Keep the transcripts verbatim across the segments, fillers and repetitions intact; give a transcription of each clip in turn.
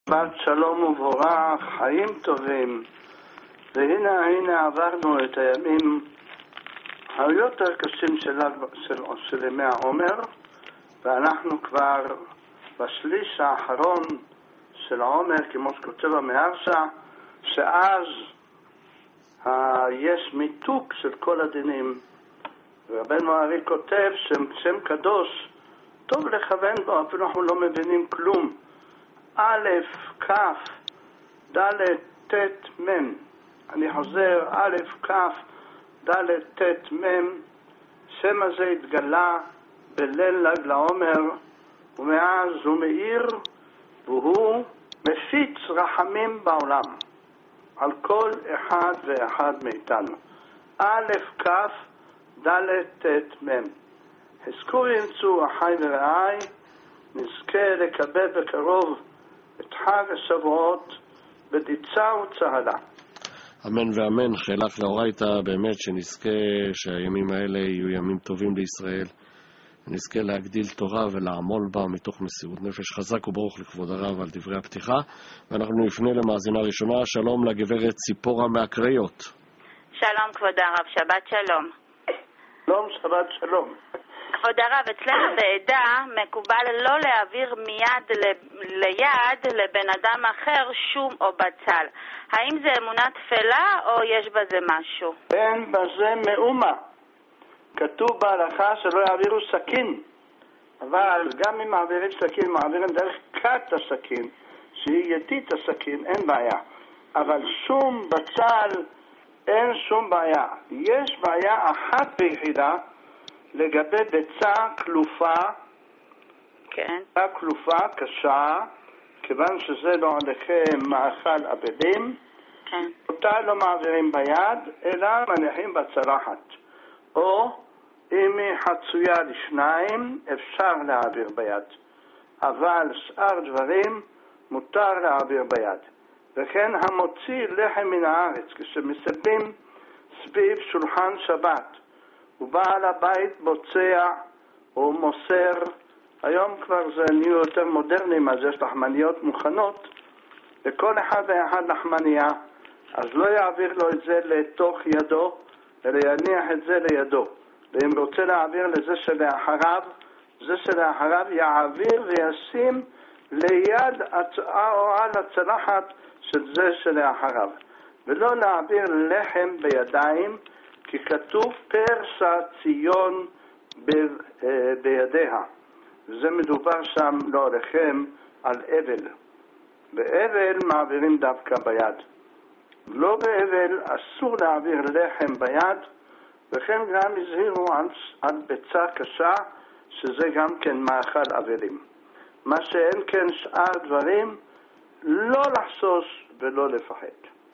שבת שלום וברך, חיים טובים. והנה הנה עברנו את הימים היותר קשים של, של, של ימי העומר, ואנחנו כבר בשליש האחרון של העומר, כמו שכותב המהרש"א, שאז ה, יש מיתוק של כל הדינים. ורבנו הארי כותב שם, שם קדוש טוב לכוון בו, אפילו אנחנו לא מבינים כלום. א', כ', ד', ט', מ'. אני חוזר, א', כ', ד', ט', מ'. שם הזה התגלה בליל ל"ג לעומר, ומאז הוא מאיר, והוא מפיץ רחמים בעולם על כל אחד ואחד מאיתנו. א', כ', ד', ט', מ'. חזקו ימצאו אחי ורעי, נזכה לקבל בקרוב את חג השבועות בדיצה וצהלה. אמן ואמן. חילק לאורייתא באמת שנזכה שהימים האלה יהיו ימים טובים לישראל, ונזכה להגדיל תורה ולעמול בה מתוך מסירות נפש. חזק וברוך לכבוד הרב על דברי הפתיחה, ואנחנו נפנה למאזינה ראשונה. שלום לגברת ציפורה מהקריות. שלום כבוד הרב, שבת שלום. שלום, שבת שלום. כבוד הרב, אצלנו בעדה מקובל לא להעביר מיד ליד לבן אדם אחר שום או בצל. האם זה אמונה תפלה או יש בזה משהו? אין בזה מאומה. כתוב בהלכה שלא יעבירו סכין, אבל גם אם מעבירים סכין, מעבירים דרך קט הסכין, שהיא ידית הסכין, אין בעיה. אבל שום בצל אין שום בעיה. יש בעיה אחת ביחידה, לגבי ביצה כלופה, כן. ביצה כלופה קשה, כיוון שזה לא עליכם מאכל אבלים, כן. אותה לא מעבירים ביד, אלא מניחים בצלחת. או אם היא חצויה לשניים, אפשר להעביר ביד. אבל שאר דברים מותר להעביר ביד. וכן המוציא לחם מן הארץ, כשמסבים סביב שולחן שבת, ובעל הבית בוצע או מוסר, היום כבר זה נהיה יותר מודרני, אז יש לחמניות מוכנות, וכל אחד ואחד לחמניה, אז לא יעביר לו את זה לתוך ידו, אלא יניח את זה לידו. ואם רוצה להעביר לזה שלאחריו, זה שלאחריו יעביר וישים ליד או על הצלחת של זה שלאחריו. ולא להעביר לחם בידיים, כי כתוב פרסה ציון ב- בידיה. וזה מדובר שם לא עליכם על אבל. באבל מעבירים דווקא ביד. לא באבל אסור להעביר לחם ביד, וכן גם הזהירו על, על ביצה קשה, שזה גם כן מאכל אבלים. מה שאין כן שאר דברים, לא לחשוש ולא לפחד.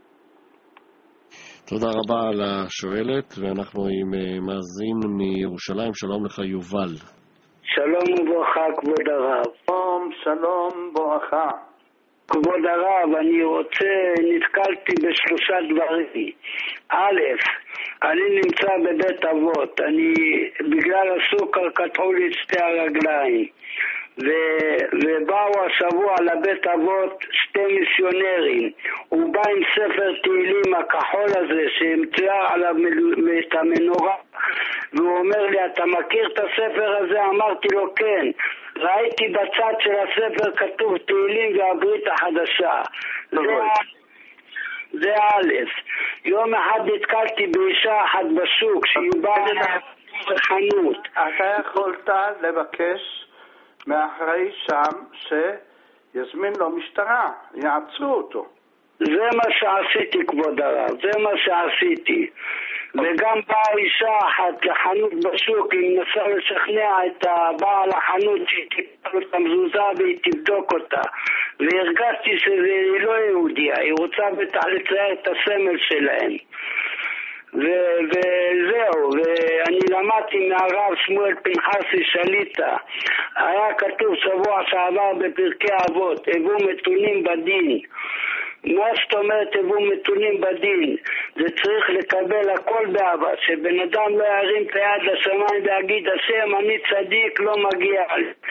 תודה רבה על השואלת, ואנחנו עם מאזין מירושלים. שלום לך יובל. שלום וברכה כבוד הרב. שלום, שלום, ברכה. כבוד הרב, אני רוצה, נתקלתי בשלושה דברים. א', אני נמצא בבית אבות, אני בגלל הסוכר קטעו לי את שתי הרגליים, ו, ובאו השבוע לבית אבות שתי מיסיונרים. הוא בא עם ספר תהילים הכחול הזה שהמצא עליו את המנורה, והוא אומר לי, אתה מכיר את הספר הזה? אמרתי לו כן. ראיתי בצד של הספר כתוב תהילים והברית החדשה. זה, זה א'. יום אחד נתקלתי באישה אחת בשוק שהיא באה לחנות. אתה יכולת לבקש מאחרי שם שיזמין לו משטרה, יעצרו אותו. זה מה שעשיתי כבוד הרב, זה מה שעשיתי. וגם באה אישה אחת לחנות בשוק, היא מנסה לשכנע את הבעל החנות שהיא תקבל את המזוזה והיא תבדוק אותה, והרגשתי שזה לא יהודיה, היא רוצה בטח לצייר את הסמל שלהם. ו- וזהו, ואני למדתי מהרב שמואל פנחסי שליטה. היה כתוב שבוע שעבר בפרקי אבות, הבו מתונים בדין. מה זאת אומרת הבו מתונים בדין? זה צריך לקבל הכל באהבה, שבן אדם לא ירים את היד לשמיים ויגיד השם אני צדיק, לא מגיע.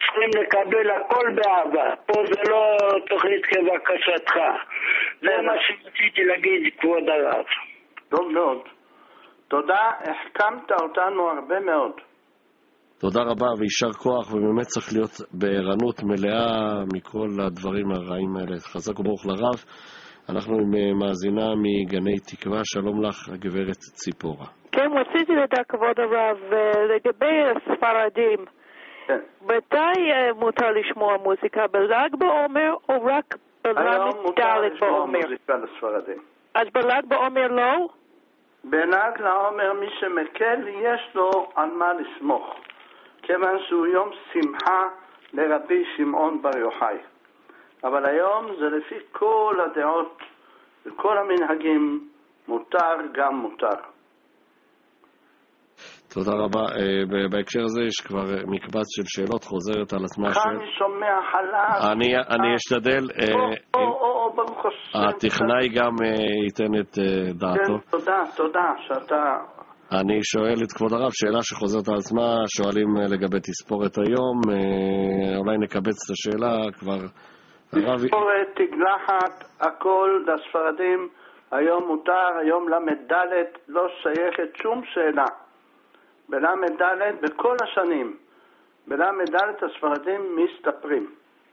צריכים לקבל הכל באהבה. פה זה לא תוכנית כבקשתך. זה מה שרציתי להגיד, כבוד הרב. טוב מאוד. תודה, החכמת אותנו הרבה מאוד. תודה רבה וישר כוח, ובאמת צריך להיות בערנות מלאה מכל הדברים הרעים האלה. חזק וברוך לרב. אנחנו עם מאזינה מגני תקווה. שלום לך, הגברת ציפורה. כן, רציתי לדעת, כבוד הרב, לגבי הספרדים. כן. מתי מותר לשמוע מוזיקה? בל"ג בעומר או רק בל"ג בעומר? היום מותר לשמוע מוזיקה לספרדים. אז בל"ג בעומר לא? בל"ג בעומר מי שמקל יש לו על מה לסמוך, כיוון שהוא יום שמחה לרבי שמעון בר יוחאי. אבל היום זה לפי כל הדעות וכל המנהגים, מותר גם מותר. תודה רבה. בהקשר הזה יש כבר מקבץ של שאלות חוזרת על עצמה. כאן שומע חלק. אני אשתדל. או, או, או, ברוך השם. הטכנאי גם ייתן את דעתו. כן, תודה, תודה שאתה... אני שואל את כבוד הרב, שאלה שחוזרת על עצמה, שואלים לגבי תספורת היום, אולי נקבץ את השאלה כבר. תספורת, תגלחת, הכל לספרדים, היום מותר, היום למד ד' לא שייכת שום שאלה. בלמד ד' בכל השנים, בלמד ד' הספרדים מסתפרים.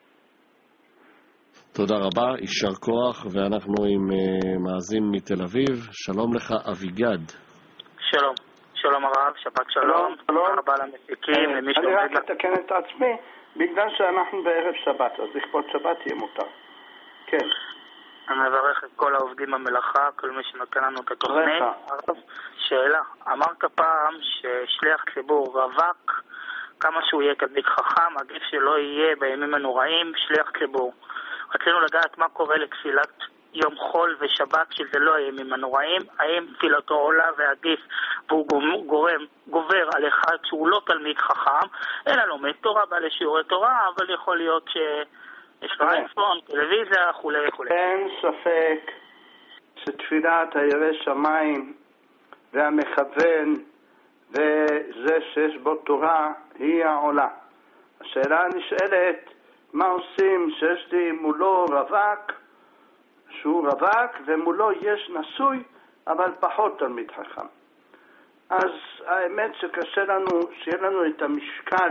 תודה רבה, יישר כוח, ואנחנו עם uh, מאזין מתל אביב. שלום לך, אביגד. שלום, שלום הרב, שבת שלום. שלום. תודה רבה למפיקים, למי אני רק שעומד... אתקן את עצמי, בגלל שאנחנו בערב שבת, אז לכבוד שבת יהיה מותר. כן. אני מברך את כל העובדים במלאכה, כל מי שנותן לנו את התוכנית. הרב, שאלה, אמרת פעם ששליח ציבור רווק, כמה שהוא יהיה תלמיד חכם, עדיף שלא יהיה בימים הנוראים שליח ציבור. רצינו לדעת מה קורה לתפילת יום חול ושבת, שזה לא הימים הנוראים, האם תפילתו עולה ועדיף והוא גורם, גובר על אחד שהוא לא תלמיד חכם, אלא לומד תורה, בא לשיעורי תורה, אבל יכול להיות שיש לו אייפון, טלוויזיה, וכולי וכולי. אין ספק שתפילת הירא שמיים והמכוון וזה שיש בו תורה היא העולה. השאלה הנשאלת, מה עושים שיש לי מולו רווק, שהוא רווק ומולו יש נשוי אבל פחות תלמיד חכם? אז האמת שקשה לנו שיהיה לנו את המשקל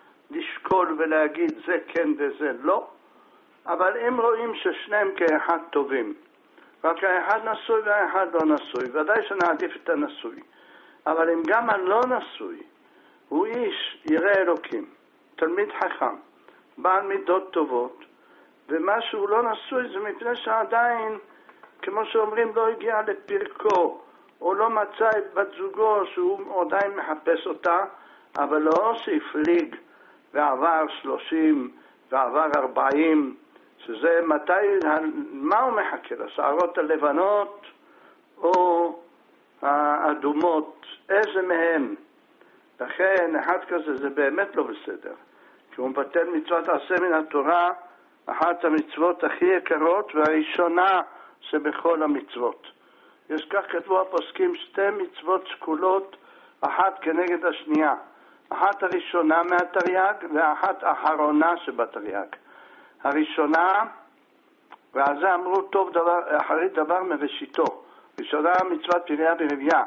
לשקול ולהגיד זה כן וזה לא, אבל אם רואים ששניהם כאחד טובים, רק האחד נשוי והאחד לא נשוי, ודאי שנעדיף את הנשוי. אבל אם גם הלא נשוי הוא איש ירא אלוקים, תלמיד חכם, בעל מידות טובות, ומה שהוא לא נשוי זה מפני שעדיין, כמו שאומרים, לא הגיע לפרקו, או לא מצא את בת זוגו שהוא עדיין מחפש אותה, אבל לא שהפליג ועבר שלושים ועבר ארבעים, שזה מתי, מה הוא מחכה? השערות הלבנות או האדומות? איזה מהם? לכן אחד כזה זה באמת לא בסדר, כי הוא מבטל מצוות עשה מן התורה, אחת המצוות הכי יקרות והראשונה שבכל המצוות. יש כך כתבו הפוסקים, שתי מצוות שקולות, אחת כנגד השנייה, אחת הראשונה מהתרי"ג ואחת האחרונה שבתרי"ג. הראשונה, ועל זה אמרו טוב דבר, אחרי דבר מראשיתו. ראשונה מצוות פריה ברבייה,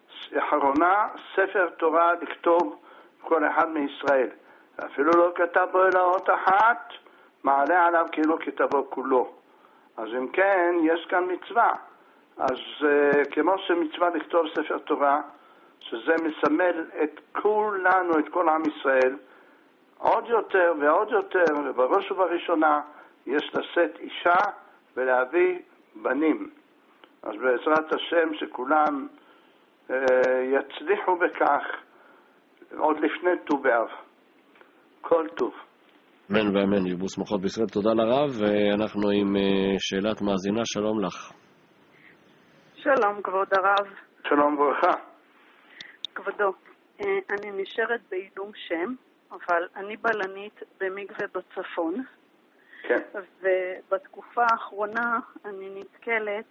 אחרונה ספר תורה לכתוב כל אחד מישראל. אפילו לא כתב בו אלא אות אחת, מעלה עליו כאילו כתבו כולו. אז אם כן, יש כאן מצווה. אז uh, כמו שמצווה לכתוב ספר תורה, שזה מסמל את כולנו, את כל עם ישראל, עוד יותר ועוד יותר, ובראש ובראשונה, יש לשאת אישה ולהביא בנים. אז בעזרת השם שכולם uh, יצליחו בכך עוד לפני ט"ו באב. כל טוב. אמן ואמן, ירבו שמחות בישראל. תודה לרב, ואנחנו עם שאלת מאזינה. שלום לך. שלום כבוד הרב. שלום וברכה. כבודו, אני נשארת בעילום שם, אבל אני בלנית במקווה בצפון. כן. ובתקופה האחרונה אני נתקלת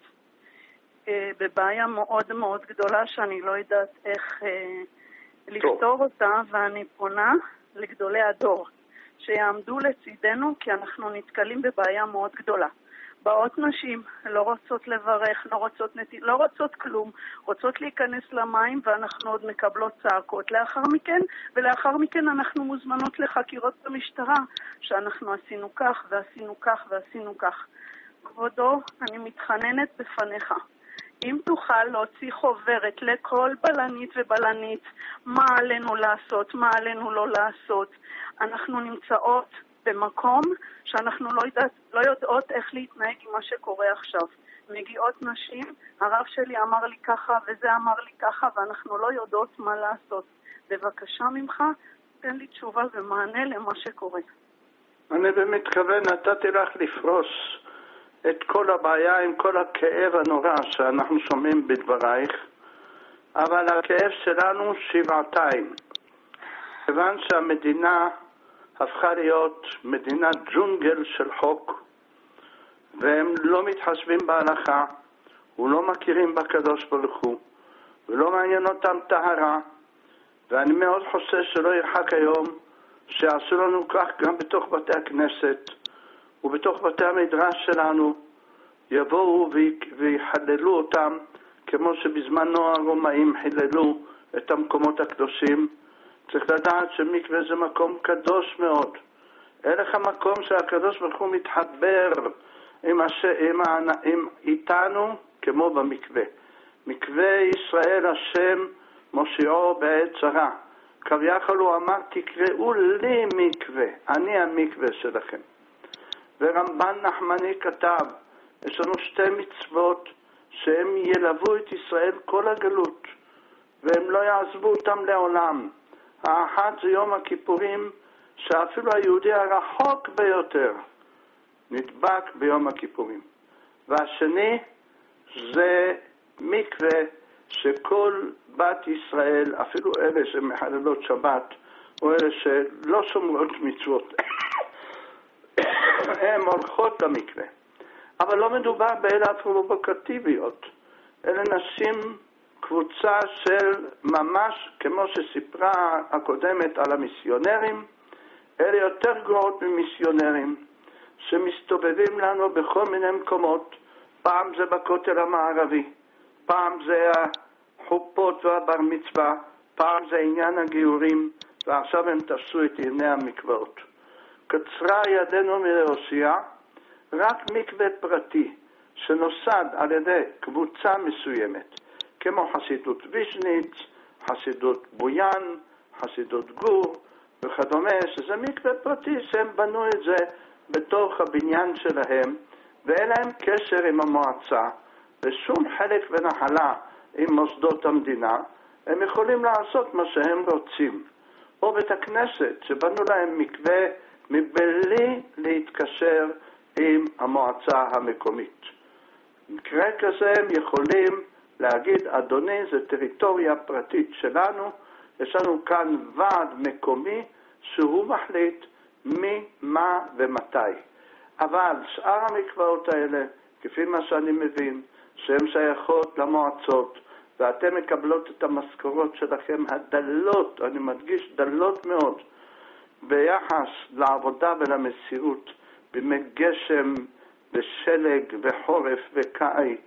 בבעיה מאוד מאוד גדולה שאני לא יודעת איך לפתור אותה, ואני פונה לגדולי הדור, שיעמדו לצידנו, כי אנחנו נתקלים בבעיה מאוד גדולה. באות נשים, לא רוצות לברך, לא רוצות, נת... לא רוצות כלום, רוצות להיכנס למים, ואנחנו עוד מקבלות צעקות לאחר מכן, ולאחר מכן אנחנו מוזמנות לחקירות במשטרה, שאנחנו עשינו כך ועשינו כך ועשינו כך. כבודו, אני מתחננת בפניך. אם תוכל להוציא חוברת לכל בלנית ובלנית, מה עלינו לעשות, מה עלינו לא לעשות. אנחנו נמצאות במקום שאנחנו לא יודעת, לא יודעות איך להתנהג עם מה שקורה עכשיו. מגיעות נשים, הרב שלי אמר לי ככה וזה אמר לי ככה, ואנחנו לא יודעות מה לעשות. בבקשה ממך, תן לי תשובה ומענה למה שקורה. אני במתכוון נתתי לך לפרוס את כל הבעיה עם כל הכאב הנורא שאנחנו שומעים בדברייך, אבל הכאב שלנו שבעתיים. כיוון שהמדינה הפכה להיות מדינת ג'ונגל של חוק, והם לא מתחשבים בהלכה, ולא מכירים בקדוש ברוך הוא, ולא מעניין אותם טהרה, ואני מאוד חושש שלא ירחק היום שעשו לנו כך גם בתוך בתי הכנסת, ובתוך בתי המדרש שלנו יבואו ויחללו אותם כמו שבזמנו הרומאים חיללו את המקומות הקדושים. צריך לדעת שמקווה זה מקום קדוש מאוד. הלך המקום שהקדוש ברוך הוא מתחבר עם הש... עם ה... עם... איתנו כמו במקווה. מקווה ישראל השם מושיעו בעת צרה. כביכול הוא אמר תקראו לי מקווה, אני המקווה שלכם. ורמב"ן נחמני כתב, יש לנו שתי מצוות שהם ילוו את ישראל כל הגלות, והם לא יעזבו אותם לעולם. האחד זה יום הכיפורים, שאפילו היהודי הרחוק ביותר נדבק ביום הכיפורים. והשני זה מקווה שכל בת ישראל, אפילו אלה שמחללות שבת, או אלה שלא שומרות מצוות, הן הולכות למקווה. אבל לא מדובר באלה פרובוקטיביות. אלה נשים קבוצה של ממש, כמו שסיפרה הקודמת על המיסיונרים, אלה יותר גרועות ממיסיונרים, שמסתובבים לנו בכל מיני מקומות. פעם זה בכותל המערבי, פעם זה החופות והבר מצווה, פעם זה עניין הגיורים, ועכשיו הם תפסו את ענייני המקוואות. קצרה ידנו מלהושיע, רק מקווה פרטי שנוסד על ידי קבוצה מסוימת, כמו חסידות ויז'ניץ, חסידות בויאן, חסידות גור וכדומה, שזה מקווה פרטי שהם בנו את זה בתוך הבניין שלהם, ואין להם קשר עם המועצה ושום חלק ונחלה עם מוסדות המדינה. הם יכולים לעשות מה שהם רוצים. או בית הכנסת שבנו להם מקווה מבלי להתקשר עם המועצה המקומית. במקרה כזה הם יכולים להגיד, אדוני, זה טריטוריה פרטית שלנו, יש לנו כאן ועד מקומי שהוא מחליט מי, מה ומתי. אבל שאר המקוואות האלה, כפי מה שאני מבין, שהן שייכות למועצות, ואתם מקבלות את המשכורות שלכם הדלות, אני מדגיש דלות מאוד, ביחס לעבודה ולמסירות, בימי גשם ושלג וחורף וקיץ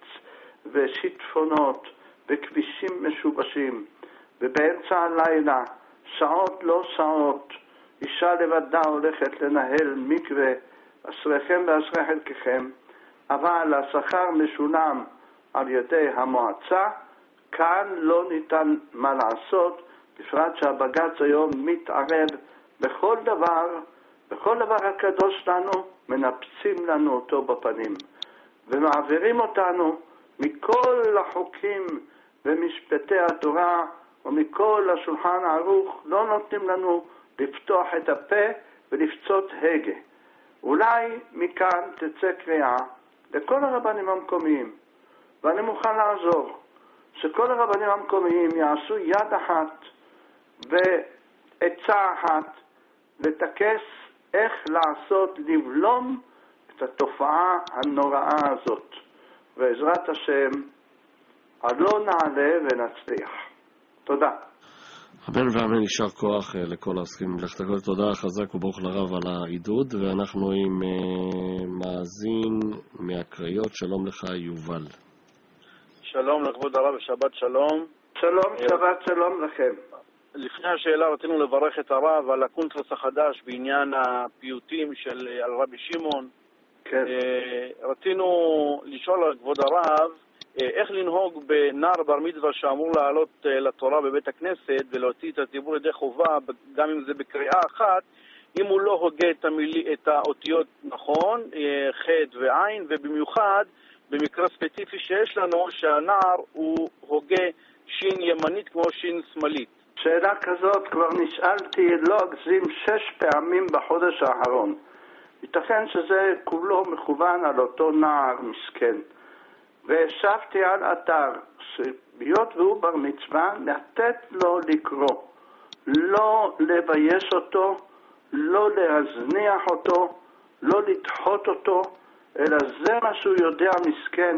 ושיטפונות וכבישים משובשים, ובאמצע הלילה, שעות לא שעות, אישה לבדה הולכת לנהל מקווה, אשריכם ואשרי חלקכם, אבל השכר משולם על ידי המועצה. כאן לא ניתן מה לעשות, בפרט שהבג"ץ היום מתערב בכל דבר, בכל דבר הקדוש לנו, מנפצים לנו אותו בפנים, ומעבירים אותנו מכל החוקים ומשפטי התורה, ומכל השולחן הערוך, לא נותנים לנו לפתוח את הפה ולפצות הגה. אולי מכאן תצא קריאה לכל הרבנים המקומיים, ואני מוכן לעזור, שכל הרבנים המקומיים יעשו יד אחת ועצה אחת לטכס איך לעשות, לבלום את התופעה הנוראה הזאת. בעזרת השם, עלו נעלה ונצליח. תודה. אמן ואמן, יישר כוח לכל העוסקים במלאכת הקודש. תודה חזק וברוך לרב על העידוד, ואנחנו עם uh, מאזין מהקריות. שלום לך יובל. שלום לכבוד הרב, שבת שלום. שלום, שבת שלום לכם. לפני השאלה רצינו לברך את הרב על הקונטרס החדש בעניין הפיוטים של על רבי שמעון. כן. רצינו לשאול על כבוד הרב איך לנהוג בנער בר מצווה שאמור לעלות לתורה בבית הכנסת ולהוציא את הציבור ידי חובה, גם אם זה בקריאה אחת, אם הוא לא הוגה את, המילי, את האותיות נכון, ח' ועין, ובמיוחד במקרה ספציפי שיש לנו שהנער הוא הוגה שין ימנית כמו שין שמאלית. שאלה כזאת כבר נשאלתי, לא אגזים, שש פעמים בחודש האחרון. ייתכן שזה כולו מכוון על אותו נער מסכן. והשבתי על אתר, שביות והוא בר מצווה, לתת לו לקרוא, לא לבייש אותו, לא להזניח אותו, לא לדחות אותו, אלא זה מה שהוא יודע מסכן.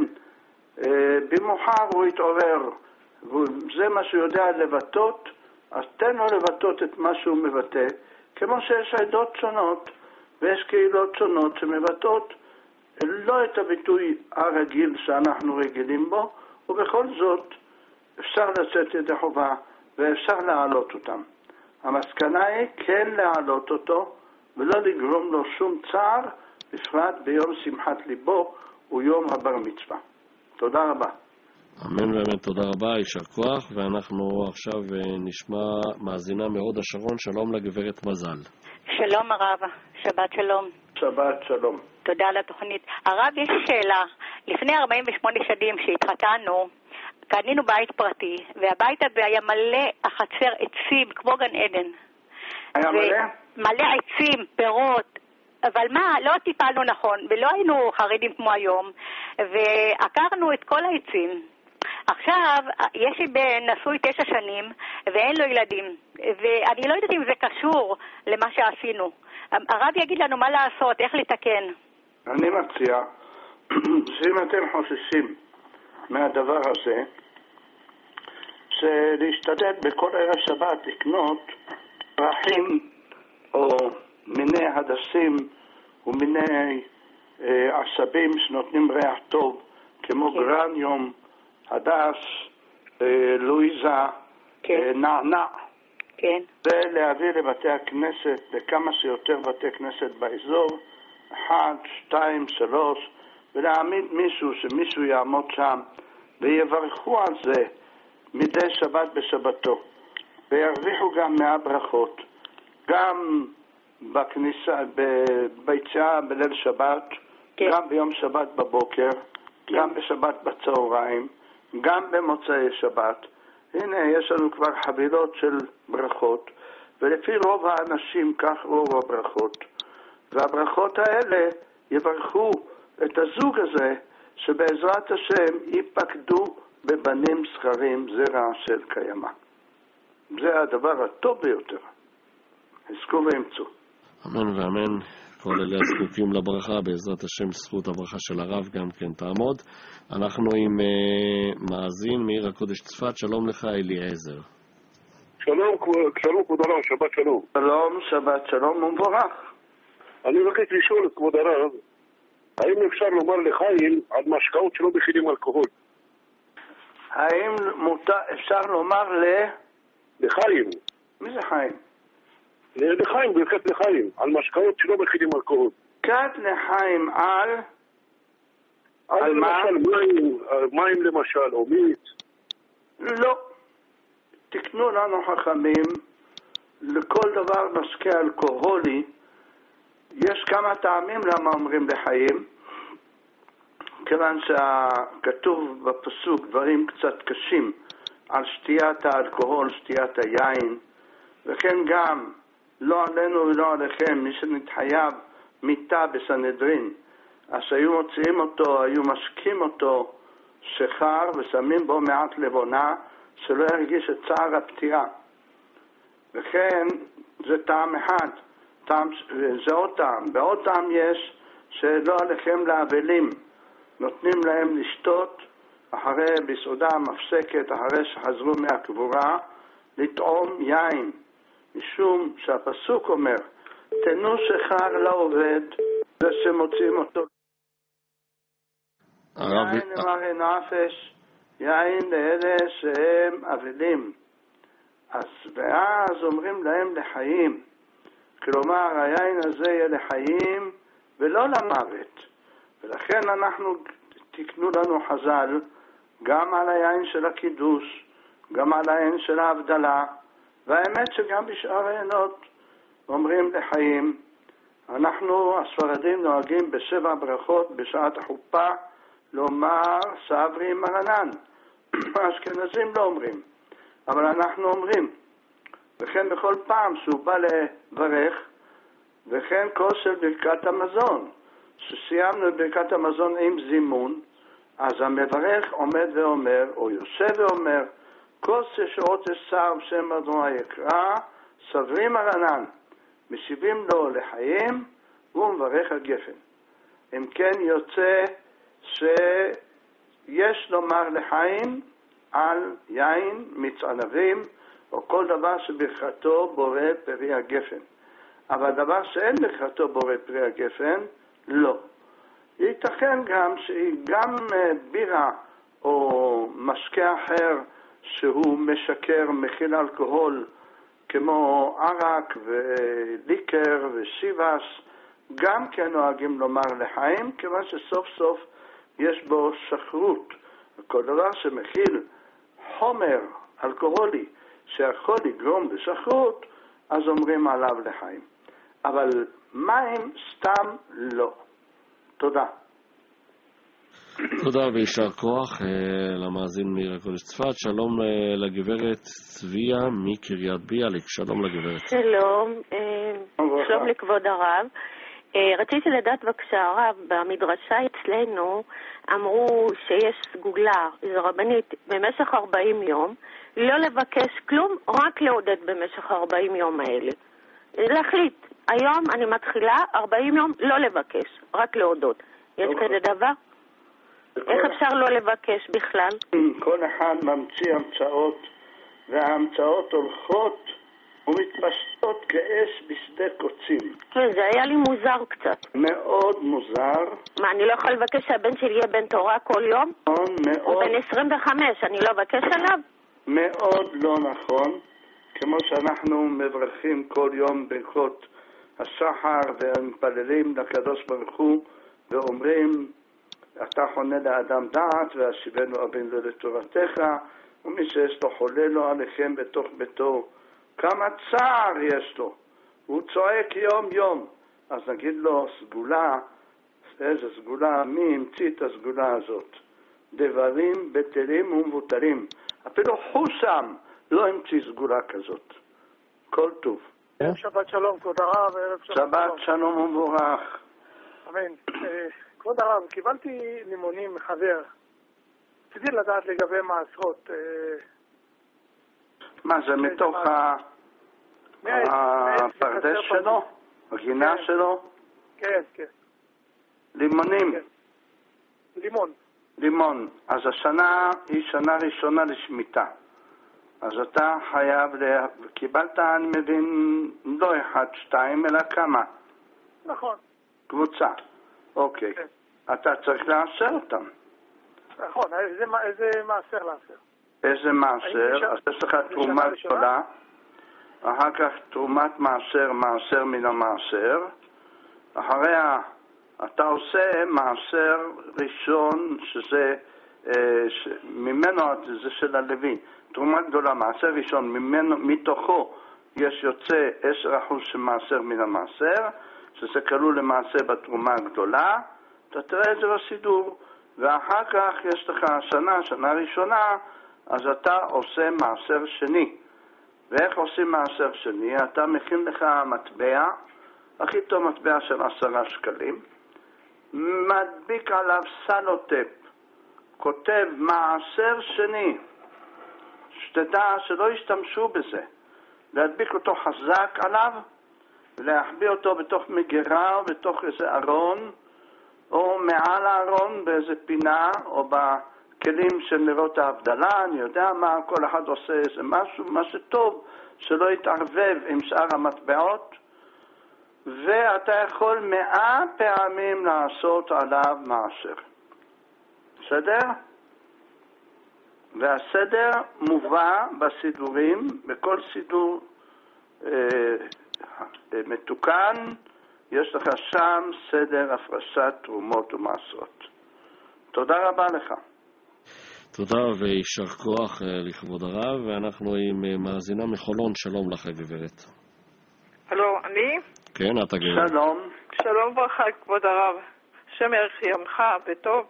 במאוחר הוא יתעורר, וזה מה שהוא יודע לבטאות, אז תן לו לבטאות את מה שהוא מבטא, כמו שיש עדות שונות ויש קהילות שונות שמבטאות לא את הביטוי הרגיל שאנחנו רגילים בו, ובכל זאת אפשר לצאת ידי חובה ואפשר להעלות אותם. המסקנה היא כן להעלות אותו ולא לגרום לו שום צער, בפרט ביום שמחת ליבו ויום הבר מצווה. תודה רבה. אמן ואמן, תודה רבה, יישר כוח. ואנחנו עכשיו נשמע מאזינה מהוד השרון. שלום לגברת מזל. שלום הרב, שבת שלום. שבת שלום. תודה על התוכנית. הרב, יש שאלה. לפני ארבעים ושמונה שנים שהתחתנו, קנינו בית פרטי, והבית הזה היה מלא החצר עצים, כמו גן עדן. היה מלא? מלא עצים, פירות. אבל מה, לא טיפלנו נכון, ולא היינו חרדים כמו היום, ועקרנו את כל העצים. עכשיו, יש לי בן נשוי תשע שנים, ואין לו ילדים, ואני לא יודעת אם זה קשור למה שעשינו. הרב יגיד לנו מה לעשות, איך לתקן. אני מציע שאם אתם חוששים מהדבר הזה, שלהשתדל בכל ערב שבת לקנות פרחים או מיני הדסים ומיני אה, עשבים שנותנים ריח טוב, כמו כן. גרניום, הדס, אה, לואיזה, כן. אה, נענע. כן. ולהביא לבתי הכנסת, לכמה שיותר בתי כנסת באזור, אחד, שתיים, שלוש, ולהעמיד מישהו, שמישהו יעמוד שם, ויברכו על זה מדי שבת בשבתו, וירוויחו גם מהברכות, גם בכניסה, ביציאה בליל שבת, כן. גם ביום שבת בבוקר, כן. גם בשבת בצהריים, גם במוצאי שבת. הנה, יש לנו כבר חבילות של ברכות, ולפי רוב האנשים כך רוב הברכות. והברכות האלה יברכו את הזוג הזה, שבעזרת השם ייפקדו בבנים זכרים זרע של קיימא. זה הדבר הטוב ביותר. עסקו ואמצו. אמן ואמן. כל אלה הזקוקים לברכה, בעזרת השם זכות הברכה של הרב גם כן תעמוד. אנחנו עם uh, מאזין מעיר הקודש צפת. שלום לך אליעזר. שלום, שלום כבוד הרב, שבת שלום. שלום, שבת שלום ומבורך. אני מבקש לשאול את כבוד הרב, האם אפשר לומר לחיים על משקאות שלא מכילים אלכוהול? האם מותר, אפשר לומר ל... לחיים. מי זה חיים? לחיים, ברכת לחיים, על משקאות שלא מכילים אלכוהול. כת לחיים על... על, על מה? למשל, מים, מים למשל, או מיץ. לא. תקנו לנו חכמים, לכל דבר משקה אלכוהולי, יש כמה טעמים למה אומרים לחיים, כיוון שכתוב בפסוק דברים קצת קשים על שתיית האלכוהול, שתיית היין, וכן גם לא עלינו ולא עליכם, מי שנתחייב מיטה בסנהדרין, אז היו מוציאים אותו, היו משקים אותו שחר ושמים בו מעט לבונה, שלא ירגיש את צער הפטירה. וכן זה טעם אחד, טעם, זה עוד טעם. בעוד טעם יש שלא עליכם לאבלים, נותנים להם לשתות אחרי בסעודה מפסקת, אחרי שחזרו מהקבורה, לטעום יין, משום שהפסוק אומר, תנו שכר לעובד, זה שמוצאים אותו. יין למראה נפש, יין לאלה שהם אבלים. אז ואז אומרים להם לחיים. כלומר, היין הזה יהיה לחיים ולא למוות. ולכן אנחנו, תקנו לנו חז"ל, גם על היין של הקידוש, גם על היין של ההבדלה, והאמת שגם בשאר העיינות אומרים לחיים. אנחנו, הספרדים, נוהגים בשבע ברכות בשעת החופה, לומר סברי מרנן. האשכנזים לא אומרים, אבל אנחנו אומרים. וכן בכל פעם שהוא בא לברך, וכן כוס של ברכת המזון. שסיימנו את ברכת המזון עם זימון, אז המברך עומד ואומר, או יושב ואומר, כוס ישועות אסר בשם אדוני יקרא, סברי מרנן. משיבים לו לחיים, והוא מברך על גפן. אם כן יוצא שיש לומר לחיים על יין, מיץ ענבים, או כל דבר שברכתו בורא פרי הגפן. אבל דבר שאין ברכתו בורא פרי הגפן, לא. ייתכן גם שגם בירה או משקה אחר שהוא משקר, מכיל אלכוהול, כמו ערק וליקר ושיבס, גם כן נוהגים לומר לחיים, כיוון שסוף סוף יש בו שכרות. כל דבר שמכיל חומר אלכוהולי שיכול לגרום לשכרות, אז אומרים עליו לחיים. אבל מים סתם לא. תודה. תודה ויישר כוח למאזין מעיר הקודש צפת. שלום לגברת צביה מקריית ביאליק. שלום לגברת. שלום, שלום לכבוד הרב. רציתי לדעת בבקשה הרב, במדרשה אצלנו אמרו שיש סגולה, זו רבנית, במשך ארבעים יום, לא לבקש כלום, רק לעודד במשך ארבעים יום האלה. להחליט, היום אני מתחילה ארבעים יום לא לבקש, רק להודות. יש כזה דבר? איך אפשר לא לבקש בכלל? כל אחד ממציא המצאות, וההמצאות הולכות ומתפשטות כאש בשדה קוצים. כן, זה היה לי מוזר קצת. מאוד מוזר. מה, אני לא יכול לבקש שהבן שלי יהיה בן תורה כל יום? נכון, מאוד. הוא בן עשרים וחמש, אני לא אבקש עליו? מאוד לא נכון. כמו שאנחנו מברכים כל יום ברכות השחר ומפללים לקדוש ברוך הוא ואומרים, אתה חונה לאדם דעת והשיבנו רבים לו לתורתך, ומי שיש לו חולה לו עליכם בתוך ביתו. כמה צער יש לו, הוא צועק יום יום. אז נגיד לו סגולה, איזה סגולה, מי המציא את הסגולה הזאת? דברים בטלים ומבוטלים. אפילו חוסם לא המציא סגולה כזאת. כל טוב. שבת שלום, כבוד הרב. שבת שלום ומבורך. אמן. כבוד הרב, קיבלתי לימונים מחבר. רציתי לדעת לגבי מעשרות. מה זה, מתוך הפרדס שלו? הגינה שלו? כן, כן. לימונים? לימון. לימון. אז השנה היא שנה ראשונה לשמיטה. אז אתה חייב, קיבלת, אני מבין, לא אחד, שתיים, אלא כמה? נכון. קבוצה. אוקיי. אתה צריך לאשר אותם. נכון, איזה מעשר לאשר? איזה מעשר? אז יש לך תרומה גדולה, אחר כך תרומת מעשר, מעשר מן המעשר, אחריה אתה עושה מעשר ראשון שזה ש... ממנו זה של הלוי, תרומה גדולה, מעשר ראשון, ממנו, מתוכו יש יוצא עשר אחוז של מעשר מן המעשר, שזה כלול למעשה בתרומה הגדולה. אתה תראה את זה בסידור, ואחר כך יש לך שנה, שנה ראשונה, אז אתה עושה מעשר שני. ואיך עושים מעשר שני? אתה מכין לך מטבע, הכי טוב מטבע של עשרה שקלים, מדביק עליו סלוטפ, כותב מעשר שני, שתדע שלא ישתמשו בזה, להדביק אותו חזק עליו, ולהחביא אותו בתוך מגירה או בתוך איזה ארון, או מעל הארון באיזה פינה, או כלים של נרות ההבדלה, אני יודע מה, כל אחד עושה איזה משהו, מה שטוב, שלא יתערבב עם שאר המטבעות, ואתה יכול מאה פעמים לעשות עליו מעשר. בסדר? והסדר מובא בסידורים, בכל סידור אה, אה, מתוקן, יש לך שם סדר הפרשת תרומות ומעשרות. תודה רבה לך. תודה ויישר כוח לכבוד הרב, ואנחנו עם מאזינה מחולון. שלום לך גברת. הלו, אני? כן, אתה גברת. שלום. שלום ברכה כבוד הרב. השם יאריך ימך בטוב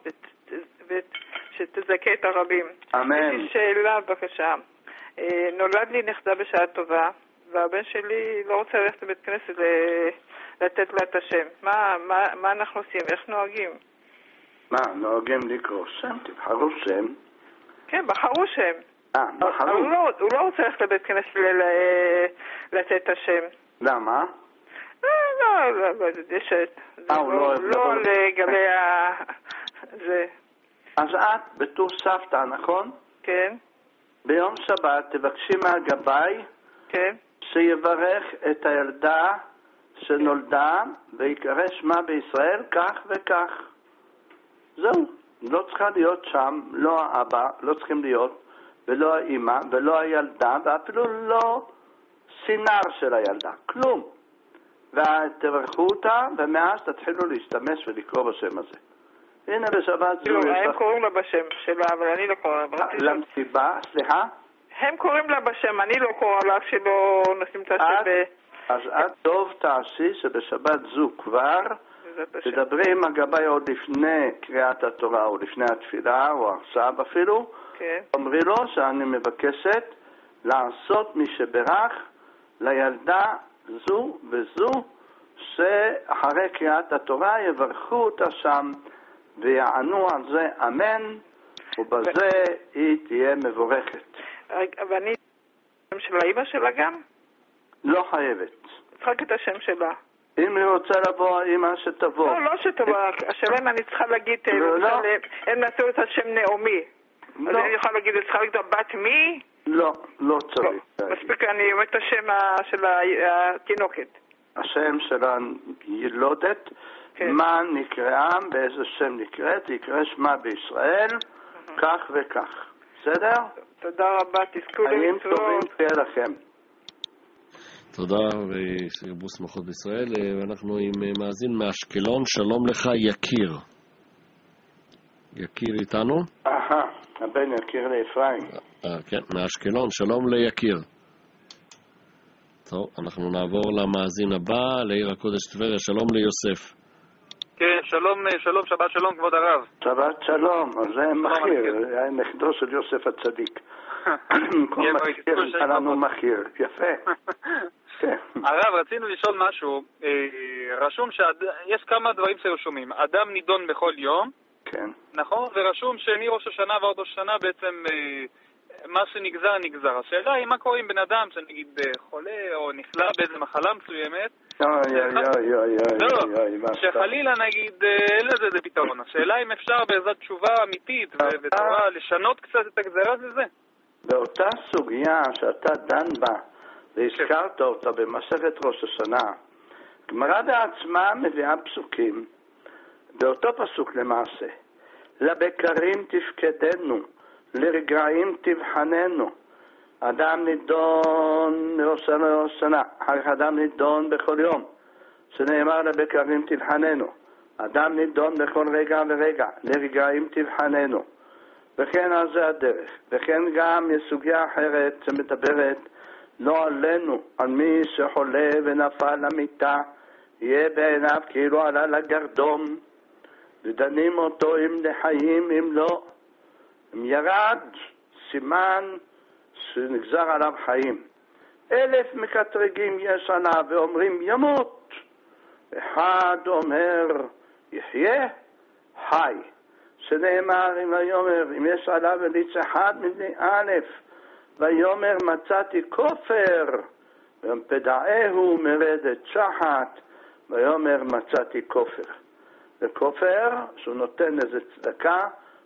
ושתזכה את הרבים. אמן. יש לי שאלה בבקשה. נולד לי נכדה בשעה טובה, והבן שלי לא רוצה ללכת לבית כנסת לתת לה את השם. מה, מה, מה אנחנו עושים? איך נוהגים? מה, נוהגים לקרוא שם? תבחרו שם. כן, בחרו שם. אה, בחרו. הוא לא, הוא לא רוצה ללכת לבית כנסת לתת את השם. למה? לא, לא, לא, יש... אה, הוא לא... לא לגבי ה... זה... אז את בתור סבתא, נכון? כן. ביום שבת תבקשי מהגבאי כן. שיברך את הילדה שנולדה ויקרא שמה בישראל כך וכך. זהו, לא צריכה להיות שם, לא האבא, לא צריכים להיות, ולא האמא, ולא הילדה, ואפילו לא סינר של הילדה, כלום. ותברכו אותה, ומאז תתחילו להשתמש ולקרוא בשם הזה. הנה בשבת זו... הם קוראים לה בשם שלה, אבל אני לא קורא לה. למסיבה, סליחה? הם קוראים לה בשם, אני לא קורא לה שלא נשים את השם ב... אז את טוב תעשי שבשבת זו כבר תדברי עם הגבאי עוד לפני קריאת התורה או לפני התפילה או עכשיו אפילו, אומרי לו שאני מבקשת לעשות מי שברך לילדה זו וזו שאחרי קריאת התורה יברכו אותה שם ויענו על זה אמן, ובזה היא תהיה מבורכת. ואני השם של האמא שלה גם? לא חייבת. צריך את השם שלה. אם היא רוצה לבוא, האמא שתבוא. לא, לא שתבוא. השאלה אם אני צריכה להגיד, הם נעשו את השם נעמי. אז אני יכולה להגיד, צריכה להגיד בת מי? לא, לא צריך. מספיק, אני אומרת את השם של התינוקת. השם של הילודת, מה נקראה, באיזה שם נקראת, יקרא שמה בישראל, כך וכך. בסדר? תודה רבה, תזכו למצוות. חיים טובים תהיה לכם. תודה ושירבו שמחות בישראל. ואנחנו עם מאזין מאשקלון. שלום לך יקיר. יקיר איתנו? אהה, הבן יקיר לאפרים. אה, כן, מאשקלון. שלום ליקיר. טוב, אנחנו נעבור למאזין הבא, לעיר הקודש טבריה. שלום ליוסף. כן, שלום, שלום, שבת שלום, כבוד הרב. שבת שלום, זה מחיר, נכדו של יוסף הצדיק. כל מחיר, עלינו מחיר, יפה. הרב, רצינו לשאול משהו, רשום שיש כמה דברים שרשומים, אדם נידון בכל יום, נכון? ורשום שמראש השנה ועוד ראש השנה בעצם מה שנגזר נגזר. השאלה היא מה קורה עם בן אדם שנגיד חולה או נפלא באיזה מחלה מסוימת, שחלילה נגיד אין לזה איזה פתרון. השאלה אם אפשר בעזרת תשובה אמיתית ותורה לשנות קצת את הגזרה לזה. באותה סוגיה שאתה דן בה והזכרת אותה במסכת ראש השנה, גמרא בעצמה מביאה פסוקים באותו פסוק למעשה, לבקרים תפקדנו, לרגעים תבחננו. אדם נידון מראשנה לראשנה, אחר כך אדם נידון בכל יום, שנאמר לבקרים תבחננו. אדם נידון בכל רגע ורגע, לרגעים תבחננו. וכן על זה הדרך. וכן גם יש סוגיה אחרת שמדברת לא עלינו, על מי שחולה ונפל למיטה, יהיה בעיניו כאילו עלה לגרדום, ודנים אותו אם לחיים אם לא. אם ירד, סימן שנגזר עליו חיים. אלף מקטרגים יש עליו ואומרים ימות. אחד אומר יחיה, חי. שנאמר אם היומר, אם יש עליו וליץ אחד מבני א', ויומר מצאתי כופר, ופדעהו מרדת שחת, ויומר מצאתי כופר. וכופר, שהוא נותן איזה צדקה,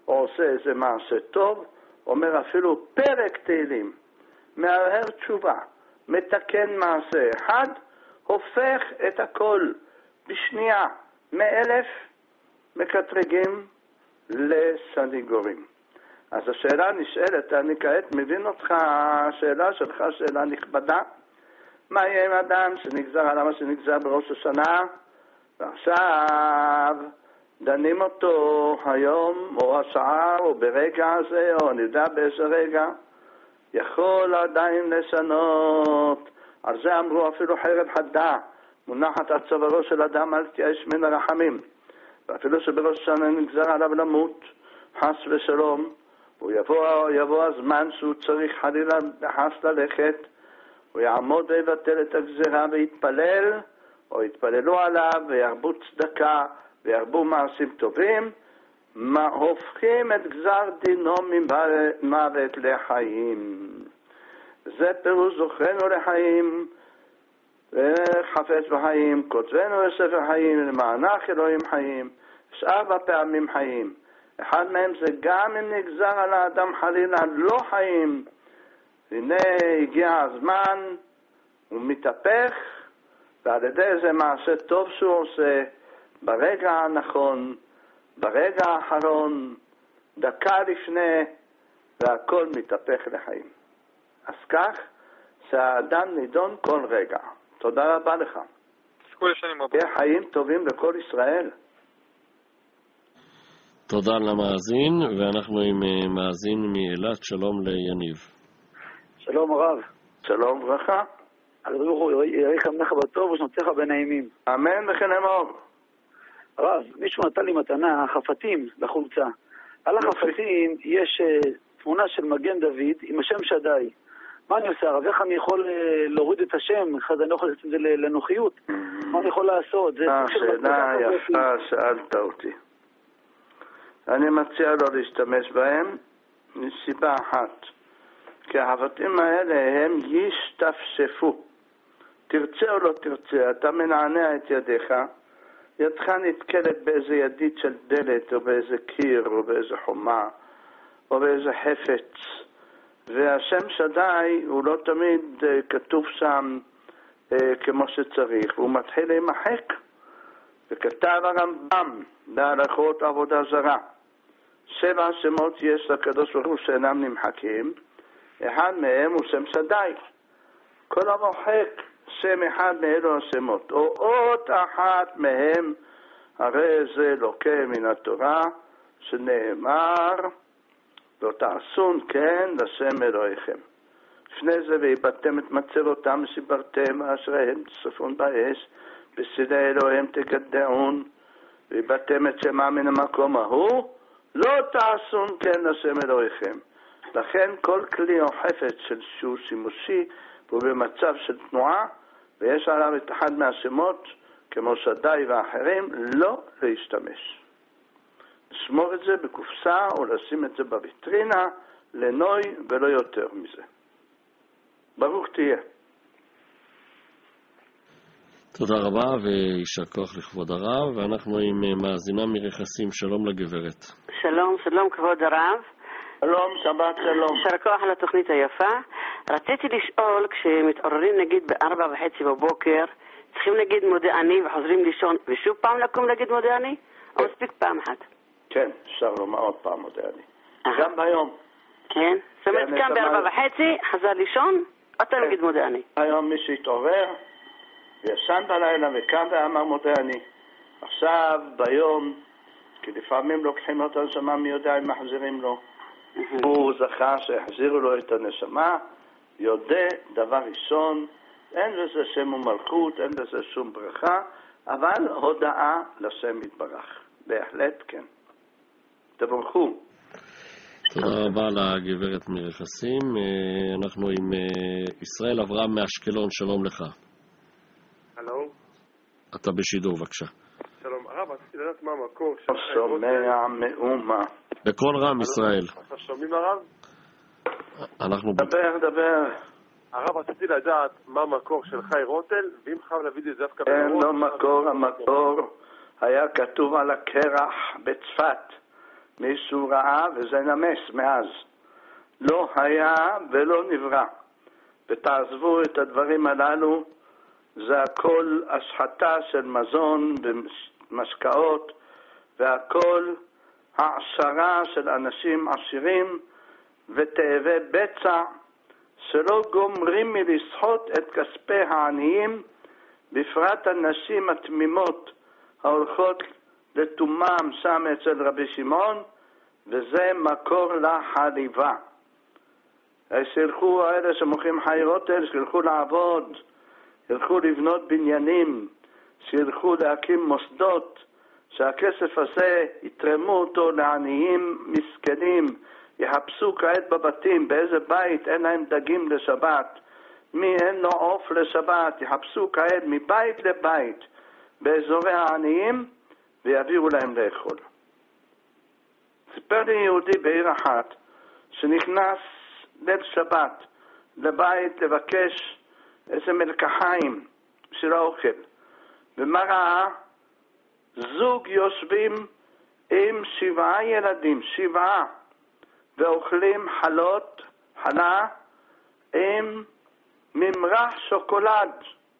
או עושה איזה מעשה טוב, אומר אפילו פרק תהילים, מהרהר תשובה, מתקן מעשה אחד, הופך את הכל בשנייה מאלף מקטרגים לסניגורים. אז השאלה נשאלת, אני כעת מבין אותך, השאלה שלך שאלה נכבדה, מה יהיה עם אדם שנגזר על מה שנגזר בראש השנה, ועכשיו דנים אותו היום או השעה או ברגע הזה או אני יודע באיזה רגע, יכול עדיין לשנות. על זה אמרו אפילו חרב חדה מונחת על צווארו של אדם אל תייאש מן הרחמים, ואפילו שבראש השנה נגזר עליו למות חס ושלום, הוא יבוא, יבוא הזמן שהוא צריך חלילה חס ללכת, הוא יעמוד ויבטל את הגזרה ויתפלל, או יתפללו עליו וירבו צדקה וירבו מעשים טובים, מה הופכים את גזר דינו ממוות לחיים. זה פירוש זוכרנו לחיים וחפץ בחיים, כותבנו לספר חיים, למענך אלוהים חיים, יש ארבע פעמים חיים. אחד מהם זה גם אם נגזר על האדם חלילה לא חיים, הנה הגיע הזמן, הוא מתהפך, ועל ידי איזה מעשה טוב שהוא עושה, ברגע הנכון, ברגע האחרון, דקה לפני, והכל מתהפך לחיים. אז כך שהאדם נידון כל רגע. תודה רבה לך. תהיה חיים טובים לכל ישראל. תודה למאזין, ואנחנו עם מאזין מאילת. שלום ליניב. שלום הרב. שלום וברכה. הקדוש ברוך הוא יאריך ימיך בטוב ושנותיך בנעימים. אמן וכן אמור. הרב, מישהו נתן לי מתנה, חפתים לחולצה. על החפתים יש תמונה של מגן דוד עם השם שדי. מה אני עושה הרב? איך אני יכול להוריד את השם? אחד אני לא יכול לעשות את זה לנוחיות. מה אני יכול לעשות? שאלה יפה שאלת אותי. אני מציע לו להשתמש בהם מסיבה אחת. כי החפתים האלה הם ישתפשפו. תרצה או לא תרצה, אתה מנענע את ידיך, ידך נתקלת באיזה ידית של דלת או באיזה קיר או באיזה חומה או באיזה חפץ, והשם שדי הוא לא תמיד uh, כתוב שם uh, כמו שצריך, והוא מתחיל להימחק. וכתב הרמב"ם בהלכות עבודה זרה, שבע שמות יש לקדוש ברוך הוא שאינם נמחקים, אחד מהם הוא שם שדי. כל המוחק שם אחד מאלו השמות או אות אחת מהם, הרי זה לוקה מן התורה שנאמר לא תעשון כן לשם אלוהיכם. לפני זה ויבטם את מצבותם וסיברתם אשריהם תספון באש בסידי אלוהים תגדעון, ויבטם את שמה מן המקום ההוא לא תעשון כן לשם אלוהיכם. לכן כל כלי או חפץ של שהוא שימושי הוא במצב של תנועה ויש עליו את אחד מהשמות כמו שדי ואחרים, לא להשתמש. לשמור את זה בקופסה או לשים את זה בוויטרינה לנוי ולא יותר מזה. ברוך תהיה. תודה רבה וישר כוח לכבוד הרב. ואנחנו עם מאזינה מרכסים. שלום לגברת. שלום, שלום כבוד הרב. שלום, שבת שלום. יישר כוח על התוכנית היפה. רציתי לשאול, כשמתעוררים נגיד בארבע וחצי בבוקר, צריכים להגיד מודה אני וחוזרים לישון ושוב פעם לקום להגיד מודה אני? או מספיק פעם אחת? כן, אפשר לומר עוד פעם מודה אני. גם ביום. כן? זאת אומרת, קם בארבע וחצי, חזר לישון, אתה להגיד מודה אני. היום מי שהתעורר, וישן בלילה וקם ואמר מודה אני. עכשיו, ביום, כי לפעמים לוקחים אותו הנשמה מי יודע אם מחזירים לו. הוא זכה שהחזירו לו את הנשמה, יודע דבר ראשון, אין לזה שם ומלכות, אין לזה שום ברכה, אבל הודעה לשם יתברך. בהחלט כן. תברכו. תודה רבה לגברת מרכסים. אנחנו עם ישראל אברהם מאשקלון. שלום לך. הלו. אתה בשידור, בבקשה. שלום. הרב, רציתי לדעת מה המקור של חי שומע מאומה. בכל רם ישראל. אתה שומעים הרב? אנחנו... דבר, דבר. הרב, רציתי לדעת מה המקור של חי רוטל, ואם חייב להביא את זה דווקא... אין לו מקור, המקור היה כתוב על הקרח בצפת. מאיסור רעה, וזה נמס מאז. לא היה ולא נברא. ותעזבו את הדברים הללו, זה הכל השחתה של מזון ומשקאות, והכל העשרה של אנשים עשירים ותאבי בצע, שלא גומרים מלסחוט את כספי העניים, בפרט הנשים התמימות ההולכות לתומם שם אצל רבי שמעון, וזה מקור לחליבה. שילכו האלה שמוכרים חיירוטל, שילכו לעבוד, שילכו לבנות בניינים, שילכו להקים מוסדות, שהכסף הזה יתרמו אותו לעניים מסכנים, יחפשו כעת בבתים, באיזה בית אין להם דגים לשבת, מי אין לו עוף לשבת, יחפשו כעת מבית לבית באזורי העניים ויביאו להם לאכול. סיפר לי יהודי בעיר אחת שנכנס ליל שבת לבית לבקש איזה מלקחיים של האוכל, ומה ראה? זוג יושבים עם שבעה ילדים, שבעה, ואוכלים חלות, חלה, עם ממרח שוקולד.